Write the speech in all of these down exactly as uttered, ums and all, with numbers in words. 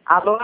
Alô?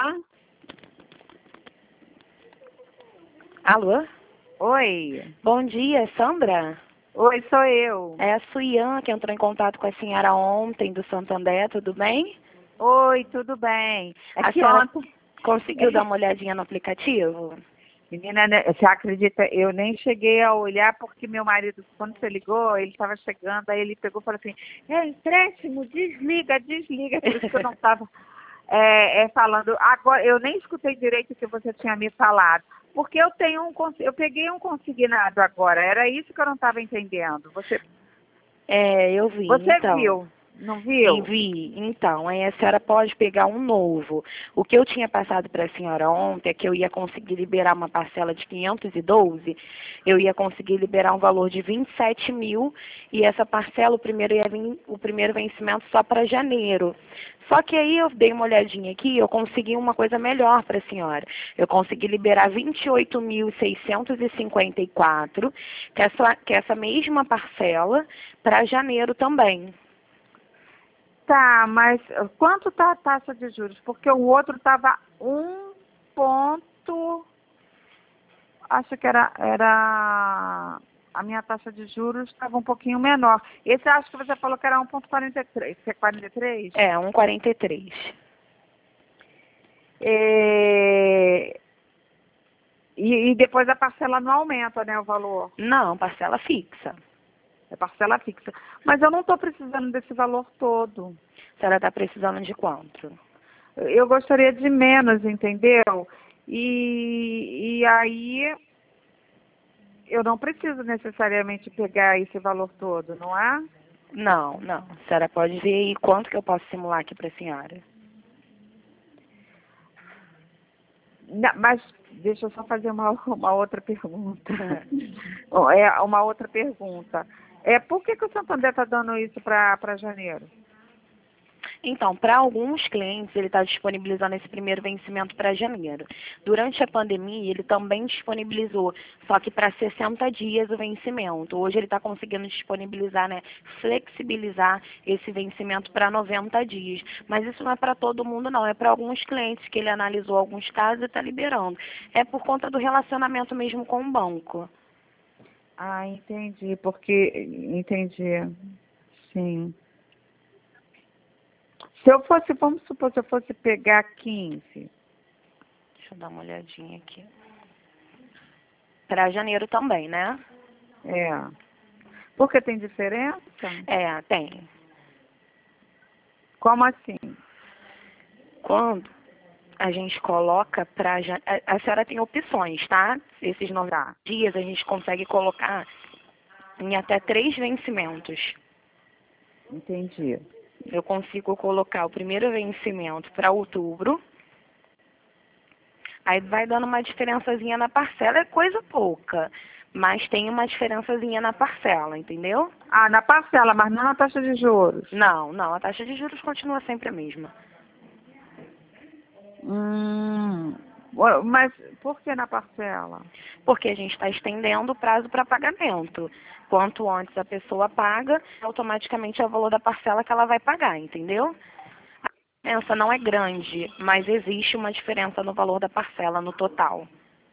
Alô? Oi. Bom dia, Sandra? Oi, sou eu. É a Suian que entrou em contato com a senhora ontem do Santander, tudo bem? Oi, tudo bem? É A que senhora ontem... conseguiu dar uma olhadinha no aplicativo? Menina, né, você acredita, eu nem cheguei a olhar porque meu marido, quando você ligou, ele estava chegando, aí ele pegou e falou assim, é empréstimo, desliga, desliga, por isso que eu não estava é, é, falando. Agora, eu nem escutei direito o que você tinha me falado, porque eu tenho um, cons- eu peguei um consignado agora, era isso que eu não estava entendendo. Você, É, eu vi, você então. viu, não Sim, viu? vi. Então, aí a senhora pode pegar um novo. O que eu tinha passado para a senhora ontem é que eu ia conseguir liberar uma parcela de quinhentos e doze, eu ia conseguir liberar um valor de vinte e sete mil e essa parcela, o primeiro, ia vir, o primeiro vencimento só para janeiro. Só que aí eu dei uma olhadinha aqui e eu consegui uma coisa melhor para a senhora. Eu consegui liberar vinte e oito mil seiscentos e cinquenta e quatro, que é essa, que é essa mesma parcela, para janeiro também. Tá, mas quanto tá a taxa de juros? Porque o outro estava um ponto, acho que era, era a minha taxa de juros estava um pouquinho menor. Esse acho que você falou que era um ponto quarenta e três, que é quarenta e três? É, um quarenta e três. É, E, e depois a parcela não aumenta, né, o valor? Não, parcela fixa. É parcela fixa. Mas eu não estou precisando desse valor todo. A senhora está precisando de quanto? Eu gostaria de menos, entendeu? E, e aí eu não preciso necessariamente pegar esse valor todo, não é? Não, não. A senhora pode ver aí quanto que eu posso simular aqui para a senhora. Não, mas deixa eu só fazer uma, uma outra pergunta. É uma outra pergunta. É, por que, que o Santander está dando isso para janeiro? Então, para alguns clientes, ele está disponibilizando esse primeiro vencimento para janeiro. Durante a pandemia, ele também disponibilizou, só que para sessenta dias o vencimento. Hoje ele está conseguindo disponibilizar, né, flexibilizar esse vencimento para noventa dias. Mas isso não é para todo mundo, não. É para alguns clientes que ele analisou alguns casos e está liberando. É por conta do relacionamento mesmo com o banco. Ah, entendi, porque entendi. Sim. Se eu fosse, vamos supor, se eu fosse pegar quinze. Deixa eu dar uma olhadinha aqui. Para janeiro também, né? É. Porque tem diferença? É, tem. Como assim? Quando a gente coloca para... A, a senhora tem opções, tá? Esses noventa Tá, dias a gente consegue colocar em até três vencimentos. entendi. Eu consigo colocar o primeiro vencimento para outubro. Aí vai dando uma diferençazinha na parcela, é coisa pouca. Mas tem uma diferençazinha na parcela, entendeu? Ah, na parcela, mas não na taxa de juros. Não, não, a taxa de juros continua sempre a mesma. Hum, ué, mas por que na parcela? Porque a gente está estendendo o prazo para pagamento. Quanto antes a pessoa paga, automaticamente é o valor da parcela que ela vai pagar, entendeu? A diferença não é grande, mas existe uma diferença no valor da parcela no total.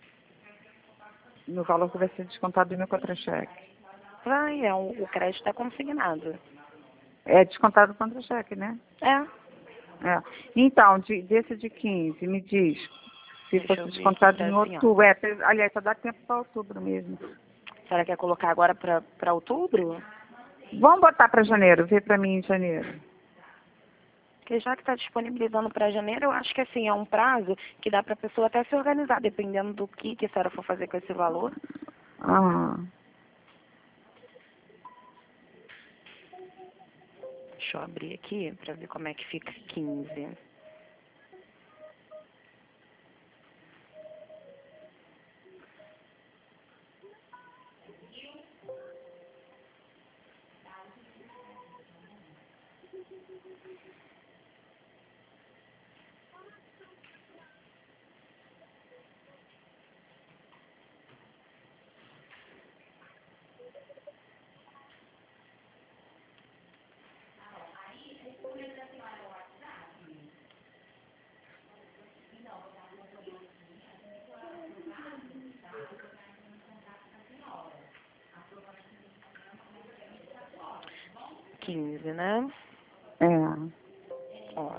No valor que vai ser descontado do meu contra-cheque. Vai, é, o, o crédito é consignado. É descontado do contra-cheque, né? É, É. Então, de, desse de quinze, me diz, se deixa fosse eu ver aqui descontado para em a senhora. outubro, é, aliás, só dá tempo para outubro mesmo. A senhora quer colocar agora para outubro? Vamos botar para janeiro, vê para mim em janeiro. Porque já que está disponibilizando para janeiro, eu acho que assim, é um prazo que dá para a pessoa até se organizar, dependendo do que, que a senhora for fazer com esse valor. Ah, Deixa eu abrir aqui para ver como é que fica quinze. quinze, né? É. Ó,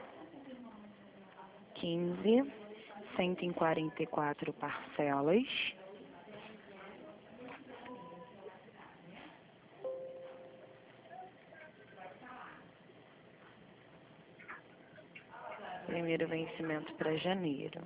quinze, cento e quarenta e quatro parcelas. Primeiro vencimento para janeiro.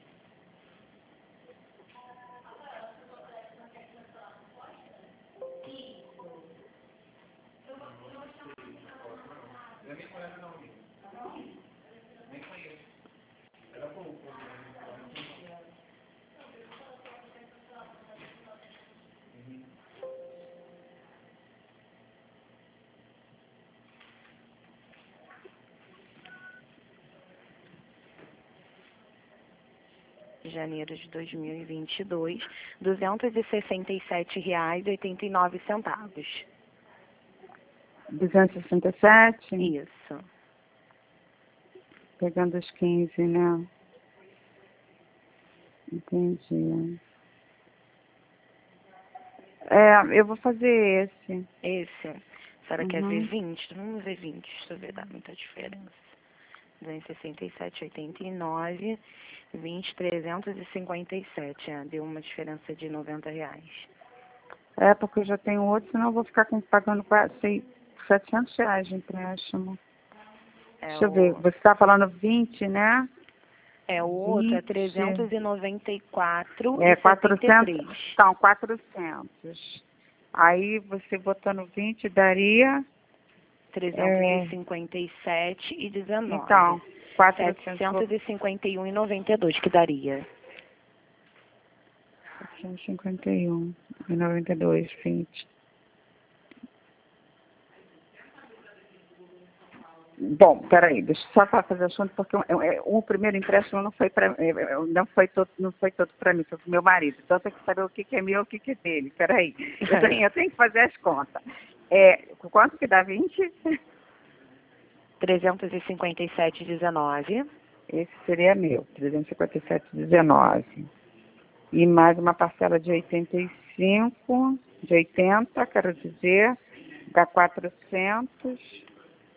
Janeiro de dois mil e vinte e dois, duzentos e sessenta e sete reais e oitenta e nove centavos. duzentos e sessenta e sete? Isso. Pegando os quinze, né? Entendi. É, eu vou fazer esse. Esse. A senhora Uhum. quer ver vinte? Vamos ver vinte, deixa eu ver, dá muita diferença. duzentos e sessenta e sete, oitenta e nove, vinte, trezentos e cinquenta e sete. É, deu uma diferença de noventa reais. É, porque eu já tenho outro, senão eu vou ficar com, pagando quase setecentos reais de empréstimo. É Deixa eu o... ver, você está falando vinte, né? É, o outro é vinte. trezentos e noventa e quatro É, e setenta e quatrocentos. três. Então, quatrocentos. Aí, você botando vinte, daria... trezentos É, e cinquenta e sete e dezenove. então, quatrocentos. setecentos e cinquenta e um e noventa e dois que daria. setecentos e cinquenta e um e noventa e dois, vinte. Bom, peraí, deixa eu só fazer a conta, porque o, o, o primeiro empréstimo não foi para não foi todo, não foi todo para mim, foi para o meu marido. Então tem que saber o que, que é meu e o que, que é dele. Peraí, eu tenho, eu tenho que fazer as contas. É, quanto que dá vinte? trezentos e cinquenta e sete e dezenove. Esse seria meu, trezentos e cinquenta e sete e dezenove. E mais uma parcela de oitenta e cinco, de oitenta, quero dizer, dá quatrocentos.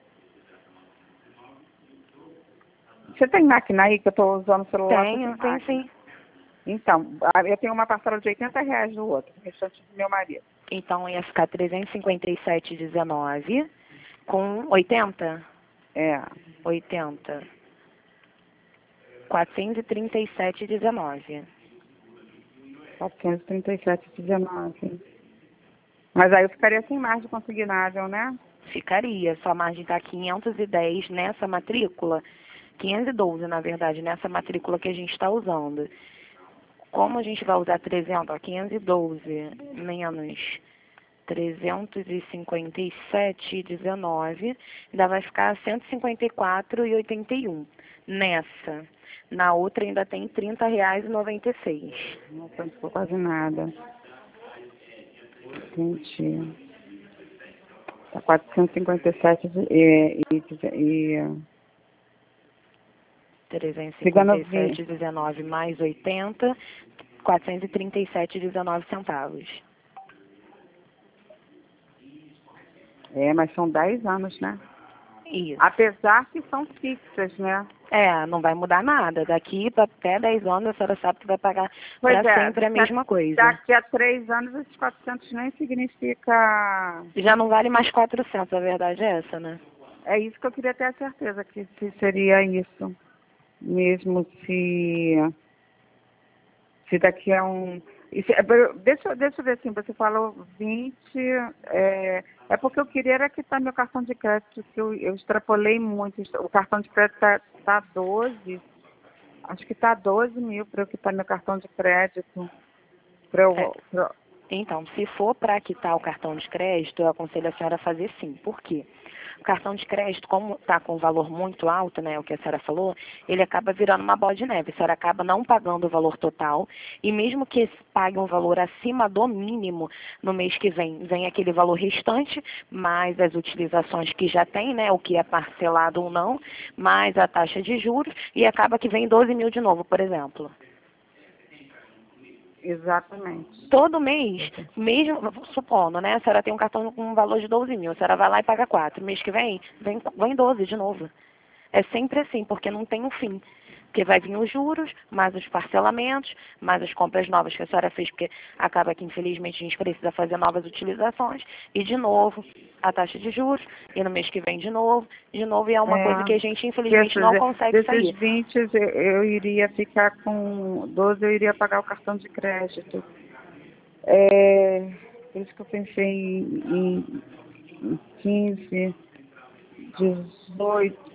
Você tem máquina aí que eu estou usando o celular? Tenho, tem sim. Então, eu tenho uma parcela de oitenta reais do outro, o restante do meu marido. Então ia ficar trezentos e cinquenta e sete e dezenove com oitenta? É. oitenta. quatrocentos e trinta e sete e dezenove. quatrocentos e trinta e sete e dezenove. Mas aí eu ficaria sem margem consignável, né? Ficaria. Sua margem está quinhentos e dez nessa matrícula. quinhentos e doze, na verdade, nessa matrícula que a gente está usando. Como a gente vai usar trezentos, ó, quinhentos e doze menos trezentos e cinquenta e sete e dezenove, ainda vai ficar cento e cinquenta e quatro e oitenta e um. Nessa. Na outra ainda tem trinta reais e noventa e seis. Nossa, não ficou quase nada. Entendi. Tá quatrocentos e cinquenta e sete e... e, e trezentos e cinquenta e sete e dezenove mais oitenta, quatrocentos e trinta e sete e dezenove centavos. É, mas são dez anos, né? Isso. Apesar que são fixas, né? É, não vai mudar nada. Daqui para até dez anos a senhora sabe que vai pagar para é, sempre a mesma coisa. Daqui a três anos esses quatrocentos nem significa... Já não vale mais quatrocentos, a verdade é essa, né? É isso que eu queria ter a certeza, que se seria isso. Mesmo se... Se daqui a um... Se, deixa, deixa eu ver assim, você falou vinte, é, é porque eu queria era quitar meu cartão de crédito, que eu, eu extrapolei muito. O cartão de crédito está tá doze, acho que está doze mil para eu quitar meu cartão de crédito. Pra eu, É. pra... Então, se for para quitar o cartão de crédito, eu aconselho a senhora a fazer sim. Por quê? O cartão de crédito, como está com um valor muito alto, né, o que a senhora falou, ele acaba virando uma bola de neve. A senhora acaba não pagando o valor total e mesmo que pague um valor acima do mínimo, no mês que vem, vem aquele valor restante, mais as utilizações que já tem, né, o que é parcelado ou não, mais a taxa de juros e acaba que vem doze mil de novo, por exemplo. Exatamente. Todo mês, mesmo, supondo, né? A senhora tem um cartão com um valor de doze mil, a senhora vai lá e paga quatro. Mês que vem, vem, vem doze de novo. É sempre assim, porque não tem um fim. Porque vai vir os juros, mais os parcelamentos, mais as compras novas que a senhora fez, porque acaba que, infelizmente, a gente precisa fazer novas utilizações. E, de novo, a taxa de juros. E no mês que vem, de novo. De novo, e é uma É, coisa que a gente, infelizmente, desses, não consegue desses sair. vinte, eu, eu iria ficar com doze, eu iria pagar o cartão de crédito. É, por isso que eu pensei em, em, em quinze, dezoito,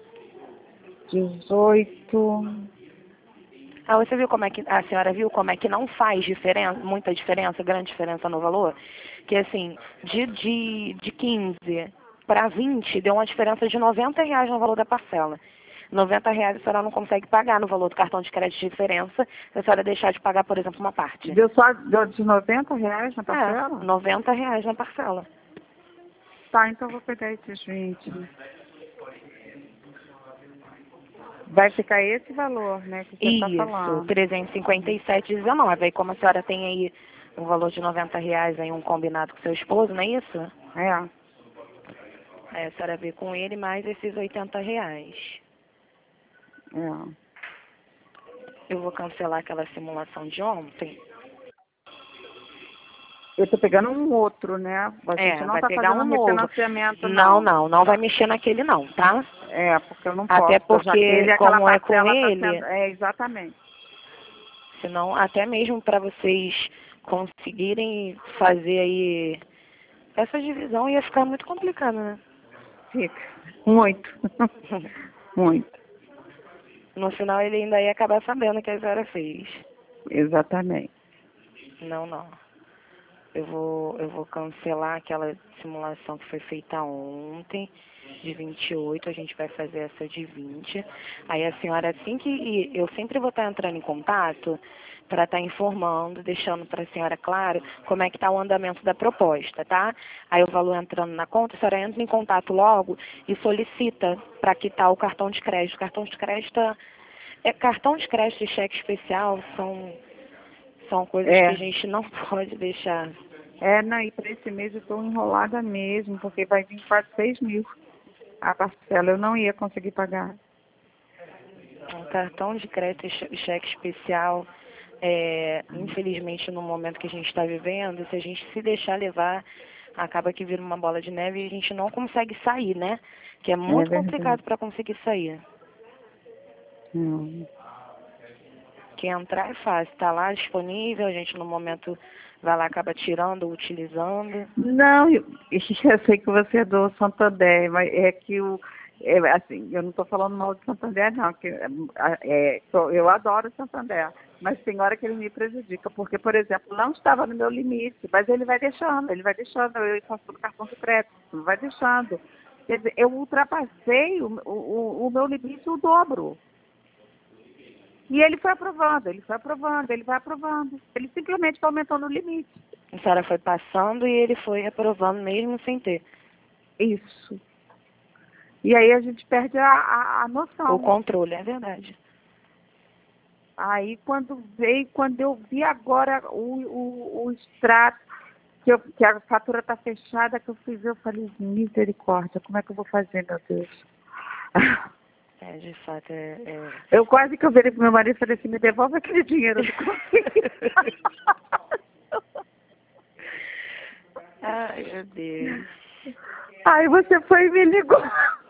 dezoito. Ah, você viu como é que, a senhora viu como é que não faz diferença, muita diferença, grande diferença no valor? Que assim, de, de, de quinze para vinte deu uma diferença de noventa reais no valor da parcela. noventa reais a senhora não consegue pagar no valor do cartão de crédito de diferença se a senhora deixar de pagar, por exemplo, uma parte. Deu só deu de noventa reais na É, parcela? noventa reais na parcela. Tá, então eu vou pegar esses vinte. Vai ficar esse valor, né, que você está Isso, falando. trezentos e cinquenta e sete reais e dezenove. Aí como a senhora tem aí um valor de noventa reais aí, um combinado com seu esposo, não é isso? É, Aí a senhora vê com ele mais esses oitenta reais. é. Eu vou cancelar aquela simulação de ontem. Eu tô pegando um outro, né? A gente É, não vai tá pegar fazendo um novo. refinanciamento, Não, não. não, não vai mexer naquele não, tá? É, porque eu não Até posso, já que porque, ele, aquela como é com parcela tá ele, sendo... É, exatamente. senão até mesmo para vocês conseguirem fazer aí essa divisão ia ficar muito complicado, né? Fica. Muito. Muito. No final ele ainda ia acabar sabendo que a senhora fez. Exatamente. Não, não. Eu vou, eu vou cancelar aquela simulação que foi feita ontem, de vinte e oito, a gente vai fazer essa de vinte. Aí a senhora, assim que... e eu sempre vou estar entrando em contato para estar informando, deixando para a senhora claro como é que está o andamento da proposta, tá? Aí o valor entrando na conta, a senhora entra em contato logo e solicita para quitar o cartão de crédito. Cartão de crédito, é, cartão de crédito e cheque especial são... São coisas que a É. gente não pode deixar. É, não, e para esse mês eu estou enrolada mesmo, porque vai vir quase seis mil a parcela. Eu não ia conseguir pagar. Um cartão de crédito e cheque especial, é, infelizmente no momento que a gente está vivendo, se a gente se deixar levar, acaba que vira uma bola de neve e a gente não consegue sair, né? Que é muito É complicado verdade. para conseguir sair. Não. Que entrar é fácil, está lá disponível, a gente no momento vai lá, acaba tirando ou utilizando. Não, eu, eu sei que você é do Santander, mas é que o, é, assim, eu não estou falando mal do Santander, não, que, é, é, eu adoro o Santander, mas tem hora que ele me prejudica, porque, por exemplo, não estava no meu limite, mas ele vai deixando, ele vai deixando, eu faço pelo cartão de crédito, vai deixando. Quer dizer, eu ultrapassei o, o, o meu limite o dobro. E ele foi aprovando, ele foi aprovando, ele vai aprovando. Ele simplesmente foi aumentando o limite. A senhora foi passando e ele foi aprovando mesmo sem ter. Isso. E aí a gente perde a, a, a O noção. controle, é verdade. Aí quando veio, quando eu vi agora o, o, o extrato, que, eu, que a fatura está fechada, que eu fui ver, eu falei, misericórdia, como é que eu vou fazer, meu Deus? É, de fato, é... é... Eu quase que eu virei pro meu marido e falei assim, me devolve aquele dinheiro do consegui. Ai, meu Deus. Aí você foi e me ligou.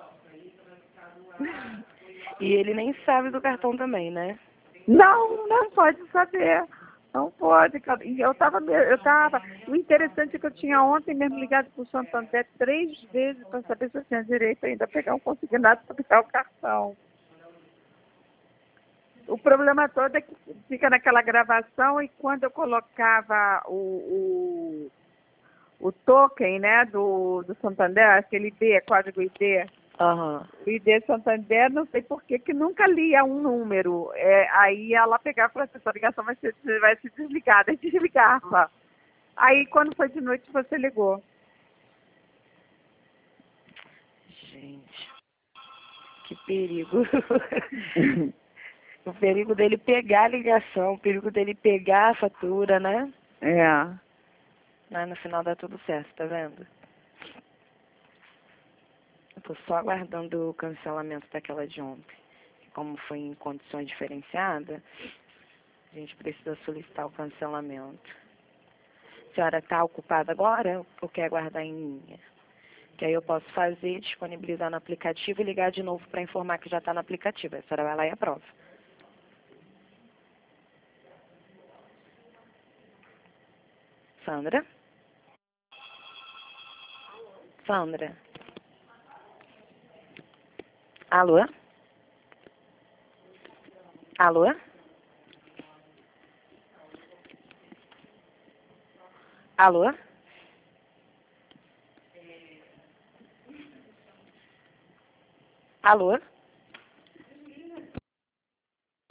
E ele nem sabe do cartão também, né? Não, não pode saber. Não pode. E eu estava, eu tava. O interessante é que eu tinha ontem mesmo ligado para o Santander três vezes para saber se eu tinha direito ainda a pegar um consignado para pegar o cartão. O problema todo é que fica naquela gravação e quando eu colocava o, o, o token, né, do, do Santander, aquele I D, código I D, Aham. o I D Santander, não sei por que, que nunca lia um número. É, aí ela pegava e falava assim, sua ligação vai ser, vai ser desligada, e desligava. Aí quando foi de noite você ligou. Gente, que perigo. O perigo dele pegar a ligação, o perigo dele pegar a fatura, né? É. Mas no final dá tudo certo, tá vendo? Eu tô só aguardando o cancelamento daquela de ontem. Como foi em condições diferenciadas, a gente precisa solicitar o cancelamento. A senhora está ocupada agora ou quer aguardar em linha? Que aí eu posso fazer, disponibilizar no aplicativo e ligar de novo para informar que já está no aplicativo. A senhora vai lá e aprova. Sandra? Sandra? Alô? Alô? Alô? Alô?